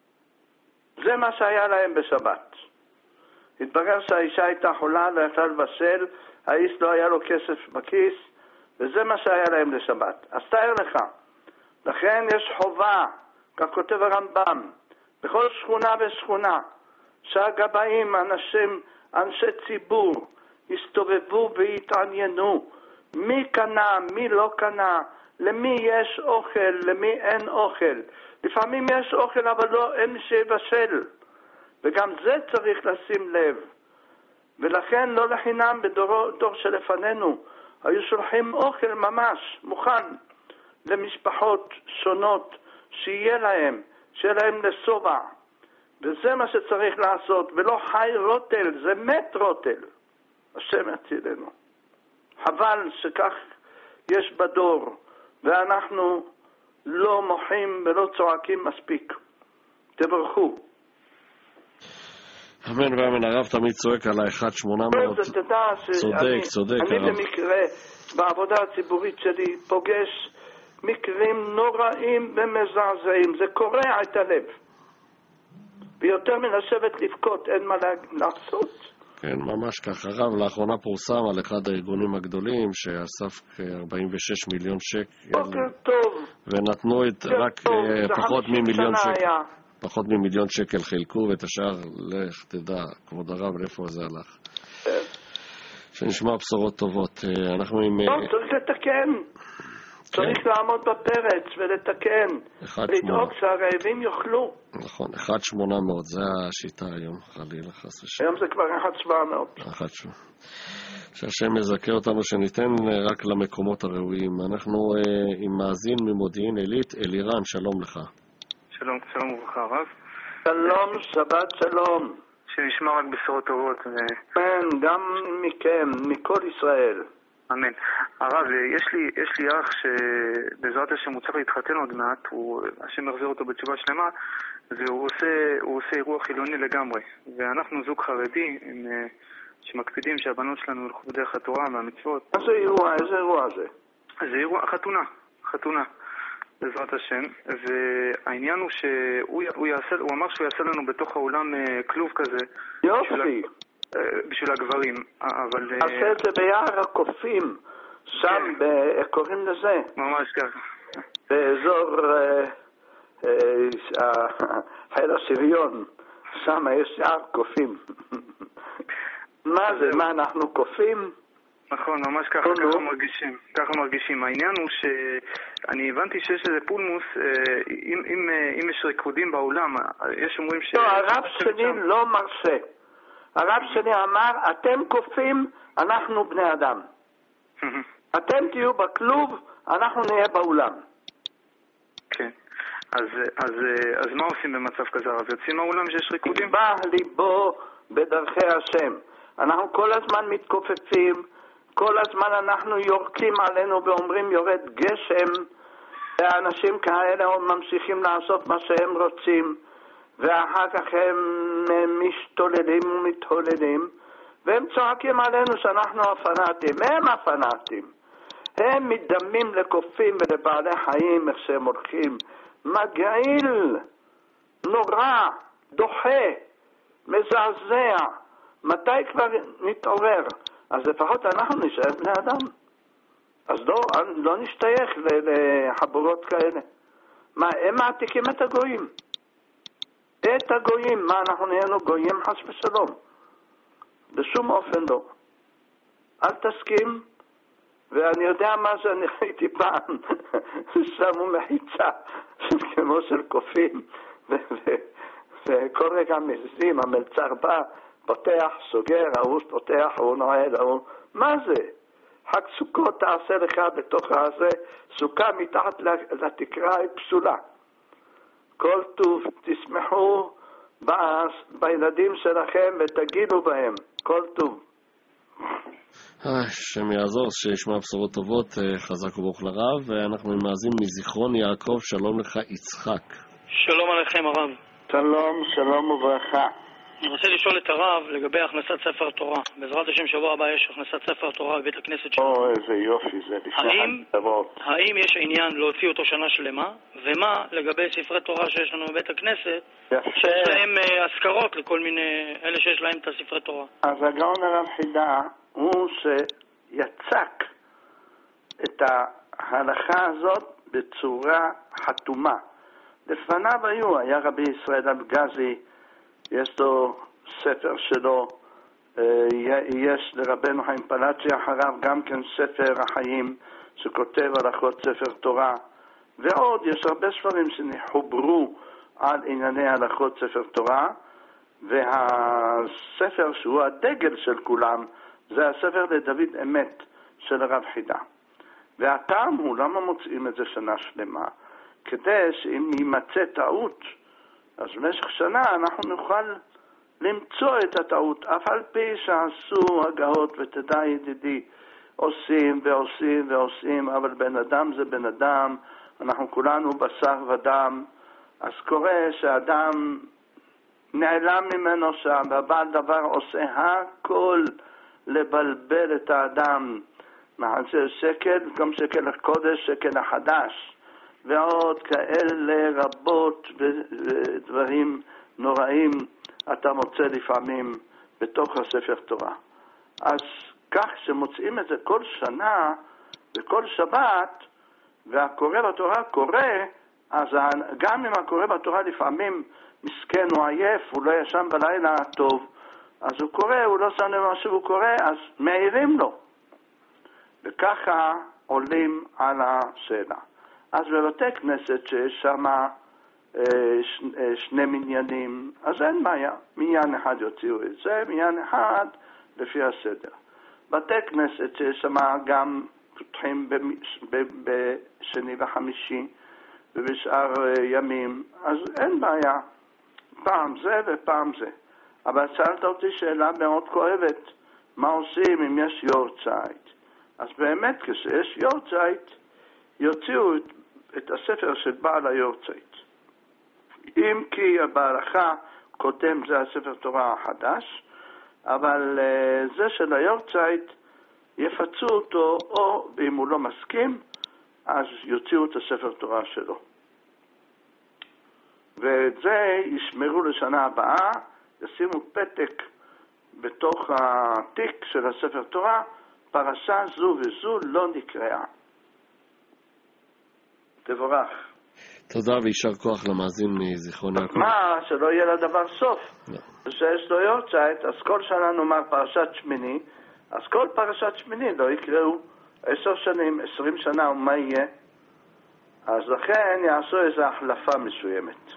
זה מה שהיה להם בשבת. התברר שהאישה הייתה חולה, לא יכלה לבשל, האיש לא היה לו כסף בכיס, וזה מה שהיה להם לשבת. אז תאר לך, לכן יש חובה, כך כותב הרמב"ם, בכל שכונה ושכונה, שהגבאים, אנשים, אנשי ציבור, הסתובבו והתעניינו, מי קנה, מי לא קנה, למי יש אוכל, למי אין אוכל. לפעמים יש אוכל, אבל לא, אין מי שיבשל. וגם זה צריך לשים לב. ולכן לא לחינם בדור דור שלפנינו, היו שולחים אוכל ממש, מוכן, למשפחות שונות, שיהיה להם, שיהיה להם לסובע. וזה מה שצריך לעשות, ולא חי רוטל, זה מת רוטל. השם יצילנו. חבל שכך יש בדור, ואנחנו לא מוחים ולא צועקים מספיק. תברכו. אמן ואמן. הרב תמיד צועק על ה-אחד שמונה מאות. צודק, צודק. אני במקרה, בעבודה הציבורית שלי, פוגש מקרים נוראים ומזעזעים. זה קורע את הלב. ויותר מן לשבת לבכות, אין מה לעשות. כן, ממש ככה. הרב, לאחרונה פורסם על אחד הארגונים הגדולים שאסף ארבעים ושש מיליון שקל. בוקר טוב. ונתנו את רק פחות ממיליון שקל. פחות ממיליון שקל חילקו, ואת השאר, לך תדע, כבוד הרב, לאיפה זה הלך. שנשמע בשורות טובות. אנחנו עם... לא, צריך לתקן. צריך לעמוד בפרץ ולתקן. לדאוג שהרעבים יאכלו. נכון, אחד שמונה מאות, זה השיטה היום, חלילה, חס ושם. היום זה כבר אחד שבע מאות. אחד שבע. שהשם יזכה אותנו שניתן רק למקומות הראויים. אנחנו עם מאזין ממודיעין עילית, אלירן, שלום לך. שלום, שלום וברכה הרב. שלום, שבת שלום. שנשמע רק בשורות טובות. כן, גם מכם, מכל ישראל. אמן. הרב, יש לי, יש לי אח שבעזרת השם הוא צריך להתחתן עוד מעט, הוא, השם מחזיר אותו בתשובה שלמה, והוא עושה, הוא עושה אירוע חילוני לגמרי. ואנחנו זוג חרדי עם, שמקפידים שהבנות שלנו ילכו בדרך התורה מהמצוות. איזה אירוע? איזה אירוע זה? זה אירוע, חתונה, חתונה. בעזרת השם, והעניין הוא שהוא הוא יעשה, הוא אמר שהוא יעשה לנו בתוך האולם כלוב כזה. יופי. בשביל, בשביל הגברים, אבל... עשה את זה ביער הקופים, שם, איך קוראים לזה? ממש ככה. באזור חיל השריון, שם יש יער קופים. מה זה, מה אנחנו קופים? נכון, ממש ככה, ככה מרגישים, ככה מרגישים. העניין הוא שאני הבנתי שיש איזה פולמוס, אם, אם, אם יש ריקודים בעולם, יש אומרים ש... לא, הרב שלי לא מרשה. הרב שלי אמר, אתם קופים, אנחנו בני אדם. אתם תהיו בכלוב, אנחנו נהיה באולם. כן. אז, אז, אז מה עושים במצב כזה? אז יוצאים מהאולם שיש ריקודים? נקבע ליבו בדרכי השם. אנחנו כל הזמן מתכופפים, כל הזמן אנחנו יורקים עלינו ואומרים יורד גשם, והאנשים כאלה ממשיכים לעשות מה שהם רוצים, ואחר כך הם משתוללים ומתהוללים, והם צועקים עלינו שאנחנו הפנאטים. הם הפנאטים. הם מדמים לקופים ולבעלי חיים איך שהם הולכים. מגעיל, נורא, דוחה, מזעזע. מתי כבר נתעורר? אז לפחות אנחנו נשאר בני אדם. אז לא, לא נשתייך לחבורות כאלה. מה, הם מעתיקים את הגויים. את הגויים. מה, אנחנו נהיינו גויים חס ושלום? בשום אופן לא. אל תסכים. ואני יודע מה זה, אני ראיתי פעם, שמו מחיצה כמו של קופים, וכל רגע מזים, המלצר בא, פותח, סוגר, ההוא פותח, ההוא נועל, ההוא, מה זה? חג סוכות תעשה לך בתוך הזה, סוכה מתחת לתקרה היא פסולה. כל טוב תשמחו בילדים שלכם ותגידו בהם, כל טוב. השם יעזור, שישמע בשורות טובות, חזק וברוך לרב, ואנחנו מאזין מזיכרון יעקב, שלום לך יצחק. שלום עליכם הרב. שלום, שלום וברכה. אני רוצה לשאול את הרב לגבי הכנסת ספר תורה. בעזרת השם שבוע הבא יש הכנסת ספר תורה בבית הכנסת שלנו. או, איזה יופי זה. האם, האם יש עניין להוציא אותו שנה שלמה? ומה לגבי ספרי תורה שיש לנו בבית הכנסת, שיש להם הזכרות לכל מיני, אלה שיש להם את הספרי תורה? אז הגאון הרב חידה הוא שיצק את ההלכה הזאת בצורה חתומה. לפניו היו, היה רבי ישראל אלגזי, יש לו ספר שלו, יש לרבנו חיים פלאצ'י אחריו גם כן ספר החיים שכותב הלכות ספר תורה, ועוד יש הרבה ספרים שחוברו על ענייני הלכות ספר תורה, והספר שהוא הדגל של כולם זה הספר לדוד אמת של הרב חידה. והטעם הוא למה מוצאים את זה שנה שלמה, כדי שאם יימצא טעות אז במשך שנה אנחנו נוכל למצוא את הטעות, אף על פי שעשו הגאות, ותדע ידידי, עושים ועושים ועושים, אבל בן אדם זה בן אדם, אנחנו כולנו בשר ודם, אז קורה שאדם נעלם ממנו שם, והבעל דבר עושה הכל לבלבל את האדם, מעשה שקל, גם שקל הקודש, שקל החדש, ועוד כאלה רבות ודברים נוראים אתה מוצא לפעמים בתוך הספר תורה. אז כך שמוצאים את זה כל שנה וכל שבת, והקורא בתורה קורא, אז גם אם הקורא בתורה לפעמים מסכן או עייף, הוא לא ישן בלילה טוב, אז הוא קורא, הוא לא שם למה שהוא קורא, אז מעירים לו. וככה עולים על השאלה. אז בבתי כנסת שיש שם אה, ש, אה, שני מניינים, אז אין בעיה. מניין אחד יוציאו את זה, מניין אחד לפי הסדר. בתי כנסת שיש שם גם פותחים בשני וחמישי ובשאר אה, ימים, אז אין בעיה. פעם זה ופעם זה. אבל שאלת אותי שאלה מאוד כואבת, מה עושים אם יש יורצייט? אז באמת כשיש יורצייט, יוציאו את, את הספר של בעל היורצייט. אם כי בהלכה קודם זה הספר תורה החדש, אבל uh, זה של היורצייט יפצו אותו, או אם הוא לא מסכים, אז יוציאו את הספר תורה שלו. ואת זה ישמרו לשנה הבאה, ישימו פתק בתוך התיק של הספר תורה, פרשה זו וזו לא נקראה. תבורך. תודה וישר כוח למאזין מזיכרון יעקב. מה, שלא יהיה לדבר סוף. לא. שיש לו יורצייט, אז כל שנה נאמר פרשת שמיני, אז כל פרשת שמיני לא יקראו עשר שנים, עשרים שנה, ומה יהיה? אז לכן יעשו איזו החלפה מסוימת.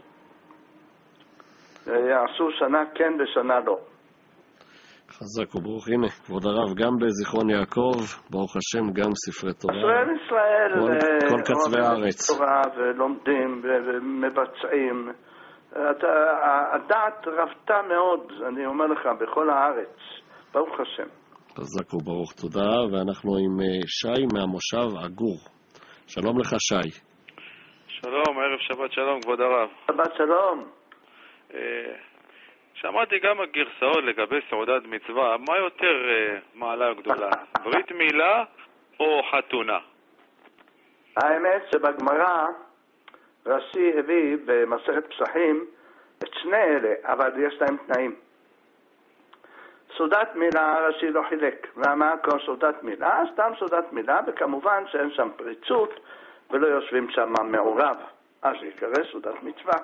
יעשו שנה כן ושנה לא. חזק וברוך. הנה, כבוד הרב, גם בזיכרון יעקב, ברוך השם, גם ספרי תורה. ישראל ישראל, כל, כל קצווי הארץ. תורה ולומדים ומבצעים. הדעת רבתה מאוד, אני אומר לך, בכל הארץ. ברוך השם. חזק וברוך, תודה. ואנחנו עם שי מהמושב עגור. שלום לך, שי. שלום, ערב שבת שלום, כבוד הרב. שבת שלום. שמעתי גם הגרסאות לגבי סעודת מצווה. מה יותר uh, מעלה גדולה? ברית מילה או חתונה? האמת שבגמרא רש"י הביא במסכת פסחים את שני אלה, אבל יש להם תנאים. סעודת מילה רש"י לא חילק, ואמר כל סעודת מילה, סתם סעודת מילה, וכמובן שאין שם פריצות ולא יושבים שם מעורב, אז יקרא סעודת מצווה.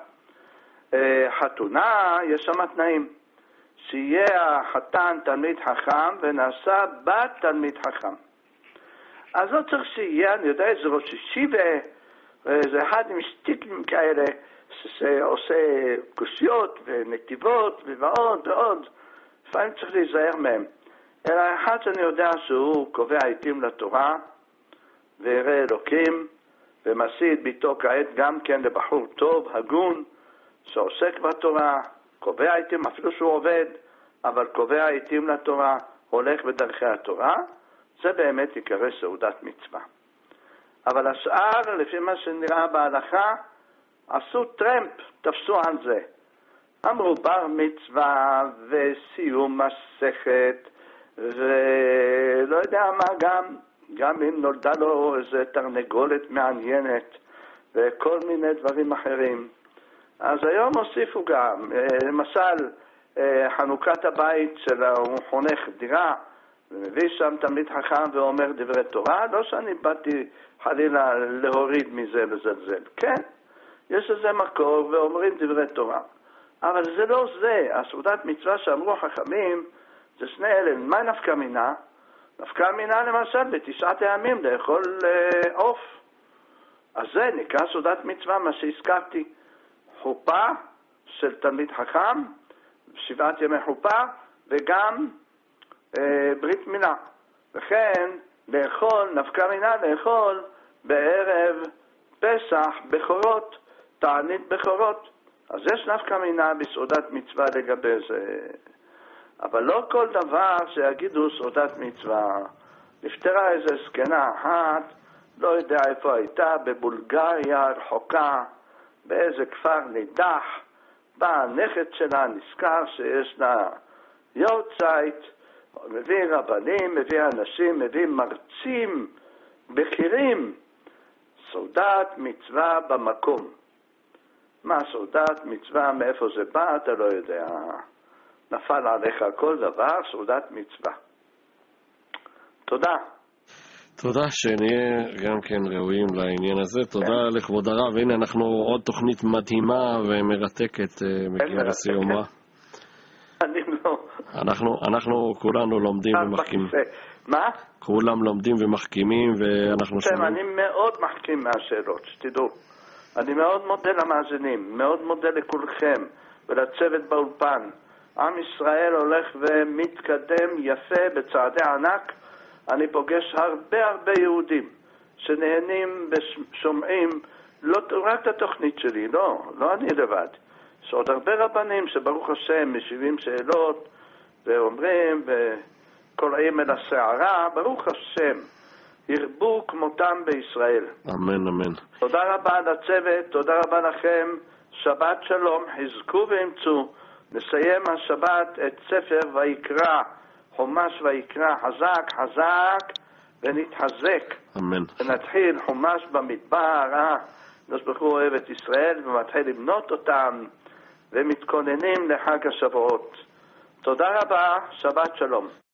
חתונה, יש שם תנאים, שיהיה החתן תלמיד חכם ונעשה בת תלמיד חכם. אז לא צריך שיהיה, אני יודע, זה ראש ישיבה, זה אחד עם שטיקים כאלה שעושה קושיות ונתיבות ועוד ועוד, לפעמים צריך להיזהר מהם. אלא אחד שאני יודע שהוא קובע עיתים לתורה ויראה אלוקים ומשיא את ביתו כעת גם כן לבחור טוב, הגון, שעוסק בתורה, קובע עיתים, אפילו שהוא עובד, אבל קובע עיתים לתורה, הולך בדרכי התורה, זה באמת יקרא סעודת מצווה. אבל השאר, לפי מה שנראה בהלכה, עשו טרמפ, תפסו על זה. אמרו בר מצווה וסיום מסכת, ולא יודע מה גם, גם אם נולדה לו איזה תרנגולת מעניינת, וכל מיני דברים אחרים. אז היום הוסיפו גם, למשל, חנוכת הבית שלה, הוא חונך דירה, ומביא שם תלמיד חכם ואומר דברי תורה, לא שאני באתי חלילה להוריד מזה לזלזל. כן, יש איזה מקור ואומרים דברי תורה. אבל זה לא זה, הסעודת מצווה שאמרו חכמים, זה שני אלה. מה נפקא מינה? נפקא מינה למשל בתשעת הימים לאכול עוף. אז זה נקרא סעודת מצווה, מה שהזכרתי. חופה של תלמיד חכם, שבעת ימי חופה, וגם אה, ברית מילה. וכן, לאכול, נפקא מינה לאכול בערב פסח בכורות, תענית בכורות. אז יש נפקא מינה בסעודת מצווה לגבי זה. אבל לא כל דבר שיגידו סעודת מצווה. נפטרה איזו זקנה אחת, לא יודע איפה הייתה, בבולגריה רחוקה, באיזה כפר נידח, בא הנכד שלה, נזכר שיש לה יורצייט, מביא רבנים, מביא אנשים, מביא מרצים, בכירים, סעודת מצווה במקום. מה סעודת מצווה, מאיפה זה בא, אתה לא יודע. נפל עליך כל דבר, סעודת מצווה. תודה. תודה, שנהיה גם כן ראויים לעניין הזה. תודה לכבוד הרב. הנה, אנחנו עוד תוכנית מדהימה ומרתקת מגיעה לסיומה. אני לא... אנחנו, אנחנו כולנו לומדים ומחכימים. מה? כולם לומדים ומחכימים, ואנחנו שומעים. אני מאוד מחכים מהשאלות, שתדעו. אני מאוד מודה למאזינים, מאוד מודה לכולכם ולצוות באולפן. עם ישראל הולך ומתקדם יפה בצעדי ענק. אני פוגש הרבה הרבה יהודים שנהנים ושומעים לא רק את התוכנית שלי, לא, לא אני לבד. יש עוד הרבה רבנים שברוך השם משיבים שאלות ואומרים וקוראים אל הסערה, ברוך השם, ירבו כמותם בישראל. אמן, אמן. תודה רבה לצוות, תודה רבה לכם, שבת שלום, חזקו ואמצו. נסיים השבת את ספר ויקרא, חומש ויקרא, חזק חזק ונתחזק. אמן. ונתחיל חומש במדבר, אה? הקדוש ברוך הוא אוהב את ישראל ומתחיל לבנות אותם ומתכוננים לחג השבועות. תודה רבה, שבת שלום.